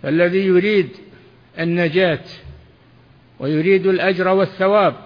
فالذي يريد النجاة ويريد الأجر والثواب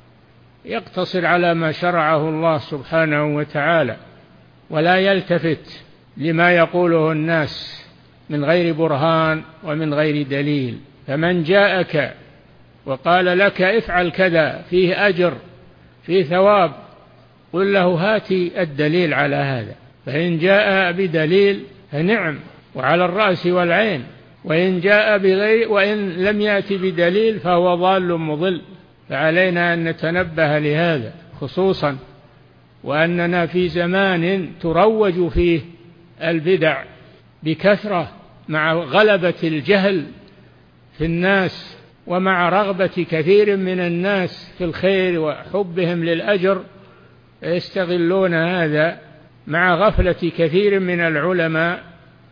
يقتصر على ما شرعه الله سبحانه وتعالى، ولا يلتفت لما يقوله الناس من غير برهان ومن غير دليل. فمن جاءك وقال لك افعل كذا فيه أجر فيه ثواب، قل له هاتي الدليل على هذا، فإن جاء بدليل فنعم وعلى الرأس والعين، وإن جاء بغير وإن لم يأتي بدليل فهو ضال مضل. فعلينا أن نتنبه لهذا خصوصا، وأننا في زمان تروج فيه البدع بكثرة مع غلبة الجهل في الناس، ومع رغبة كثير من الناس في الخير وحبهم للأجر، يستغلون هذا مع غفلة كثير من العلماء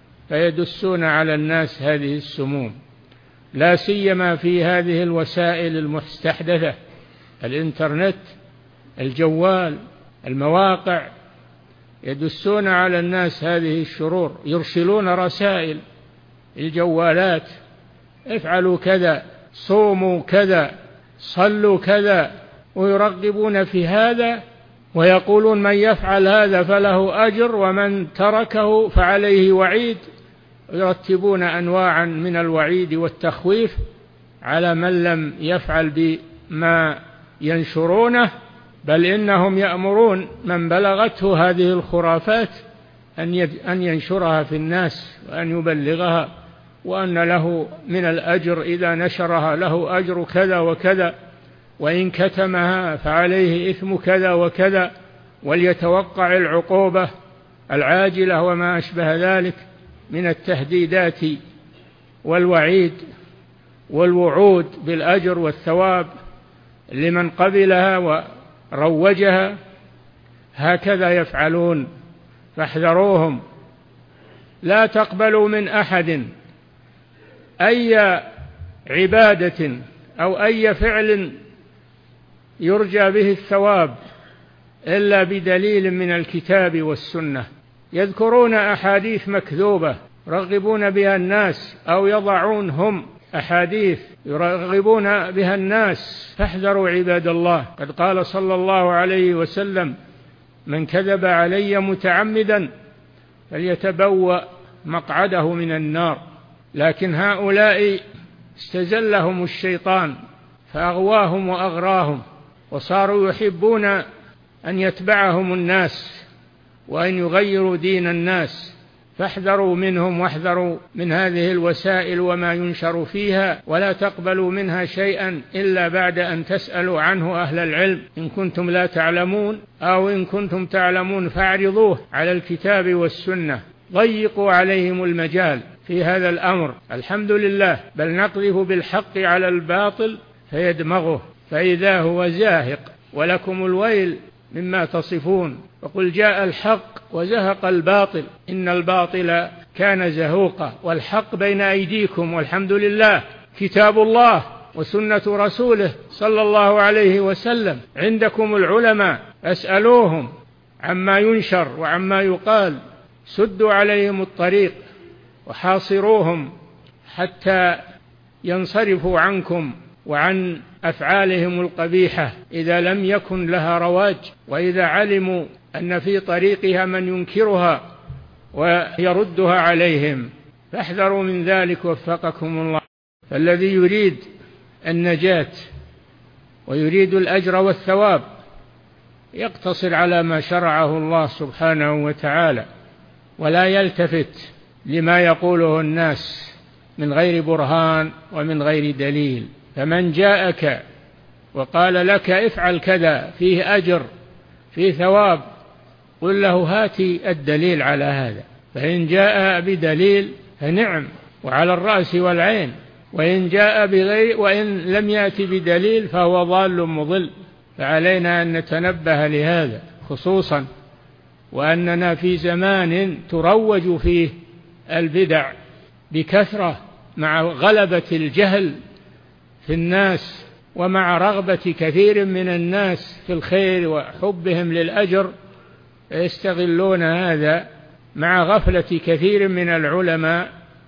فيدسون على الناس هذه السموم، لا سيما في هذه الوسائل المستحدثة، الإنترنت، الجوال، المواقع، يدسون على الناس هذه الشرور، يرسلون رسائل الجوالات افعلوا كذا، صوموا كذا، صلوا كذا، ويرغبون في هذا، ويقولون من يفعل هذا فله أجر ومن تركه فعليه وعيد، يرتبون أنواعا من الوعيد والتخويف على من لم يفعل بما ينشرونه، بل إنهم يأمرون من بلغته هذه الخرافات أن ينشرها في الناس وأن يبلغها، وأن له من الأجر إذا نشرها له أجر كذا وكذا، وإن كتمها فعليه إثم كذا وكذا، وليتوقع العقوبة العاجلة وما أشبه ذلك من التهديدات والوعيد والوعود بالأجر والثواب لمن قبلها وروجها. هكذا يفعلون، فاحذروهم. لا تقبلوا من أحد أي عبادة أو أي فعل يرجى به الثواب إلا بدليل من الكتاب والسنة. يذكرون أحاديث مكذوبة يرغبون بها الناس، أو يضعون هم أحاديث يرغبون بها الناس، فاحذروا عباد الله. قد قال صلى الله عليه وسلم: من كذب علي متعمدا فليتبوأ مقعده من النار. لكن هؤلاء استزلهم الشيطان فأغواهم وأغراهم، وصاروا يحبون أن يتبعهم الناس وأن يغيروا دين الناس. فاحذروا منهم واحذروا من هذه الوسائل وما ينشر فيها، ولا تقبلوا منها شيئا إلا بعد أن تسألوا عنه أهل العلم إن كنتم لا تعلمون، أو إن كنتم تعلمون فاعرضوه على الكتاب والسنة. ضيقوا عليهم المجال في هذا الأمر. الحمد لله، بل نقذف بالحق على الباطل فيدمغه فإذا هو زاهق، ولكم الويل مما تصفون. وقل جاء الحق وزهق الباطل إن الباطل كان زهوقا، والحق بين أيديكم، والحمد لله. كتاب الله وسنة رسوله صلى الله عليه وسلم عندكم العلماء، اسألوهم عما ينشر وعما يقال، سدوا عليهم الطريق وحاصروهم حتى ينصرفوا عنكم وعن أفعالهم القبيحة إذا لم يكن لها رواج، وإذا علموا أن في طريقها من ينكرها ويردها عليهم، فاحذروا من ذلك وفقكم الله. فالذي يريد النجاة ويريد الأجر والثواب يقتصر على ما شرعه الله سبحانه وتعالى، ولا يلتفت لما يقوله الناس من غير برهان ومن غير دليل. فمن جاءك وقال لك افعل كذا فيه أجر فيه ثواب، قل له هاتي الدليل على هذا، فإن جاء بدليل فنعم وعلى الرأس والعين، وإن جاء بغير وإن لم يأتي بدليل فهو ضال مضل. فعلينا أن نتنبه لهذا خصوصا، وأننا في زمان تروج فيه البدع بكثرة مع غلبة الجهل في الناس، ومع رغبة كثير من الناس في الخير وحبهم للأجر، يستغلون هذا مع غفلة كثير من العلماء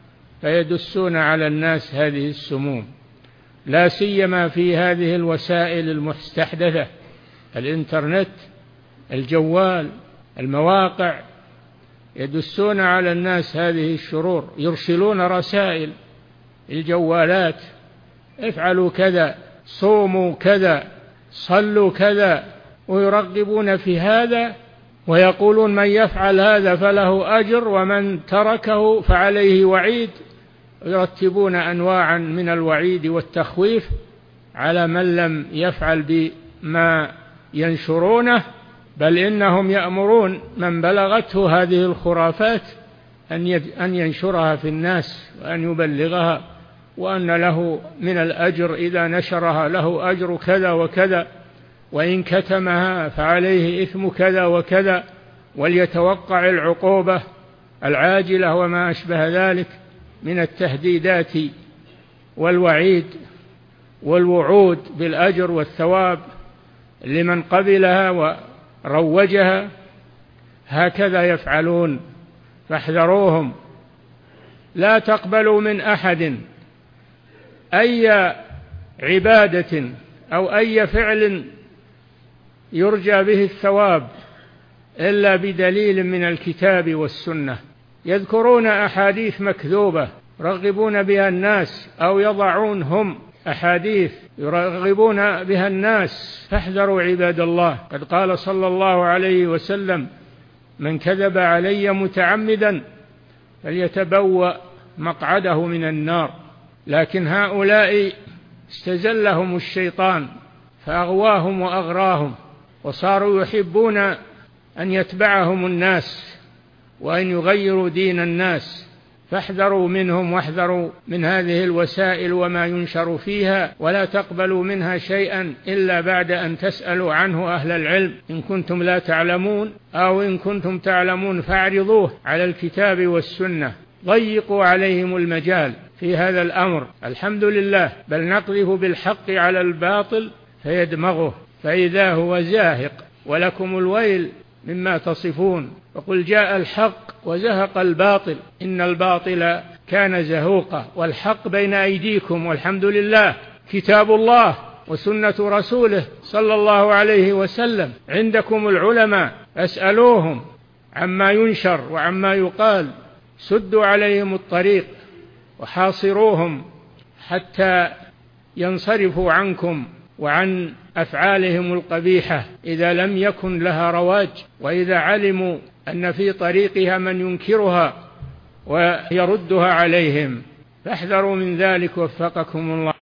فيدسون على الناس هذه السموم، لا سيما في هذه الوسائل المستحدثة، الإنترنت، الجوال، المواقع، يدسون على الناس هذه الشرور، يرسلون رسائل الجوالات: افعلوا كذا، صوموا كذا، صلوا كذا، ويرغبون في هذا، ويقولون من يفعل هذا فله أجر ومن تركه فعليه وعيد. يرتبون أنواعا من الوعيد والتخويف على من لم يفعل بما ينشرونه، بل إنهم يأمرون من بلغته هذه الخرافات أن ينشرها في الناس وأن يبلغها، وأن له من الأجر إذا نشرها له أجر كذا وكذا، وإن كتمها فعليه إثم كذا وكذا، وليتوقع العقوبة العاجلة وما أشبه ذلك من التهديدات والوعيد والوعود بالأجر والثواب لمن قبلها وروجها. هكذا يفعلون، فاحذروهم. لا تقبلوا من أحد أي عبادة أو أي فعل يرجى به الثواب إلا بدليل من الكتاب والسنة. يذكرون أحاديث مكذوبة يرغبون بها الناس، أو يضعون هم أحاديث يرغبون بها الناس، فاحذروا عباد الله. قد قال صلى الله عليه وسلم: من كذب علي متعمدا فليتبوأ مقعده من النار. لكن هؤلاء استزلهم الشيطان فأغواهم وأغراهم، وصاروا يحبون أن يتبعهم الناس وأن يغيروا دين الناس. فاحذروا منهم واحذروا من هذه الوسائل وما ينشر فيها، ولا تقبلوا منها شيئا إلا بعد أن تسألوا عنه أهل العلم إن كنتم لا تعلمون، أو إن كنتم تعلمون فاعرضوه على الكتاب والسنة. ضيقوا عليهم المجال في هذا الأمر. الحمد لله، بل نقذف بالحق على الباطل فيدمغه فإذا هو زاهق، ولكم الويل مما تصفون. وقل جاء الحق وزهق الباطل إن الباطل كان زهوقا، والحق بين أيديكم، والحمد لله. كتاب الله وسنة رسوله صلى الله عليه وسلم. عندكم العلماء، اسألوهم عما ينشر وعما يقال، سدوا عليهم الطريق وحاصروهم حتى ينصرفوا عنكم وعن أفعالهم القبيحة إذا لم يكن لها رواج، وإذا علموا أن في طريقها من ينكرها ويردها عليهم. فاحذروا من ذلك، وفقكم الله.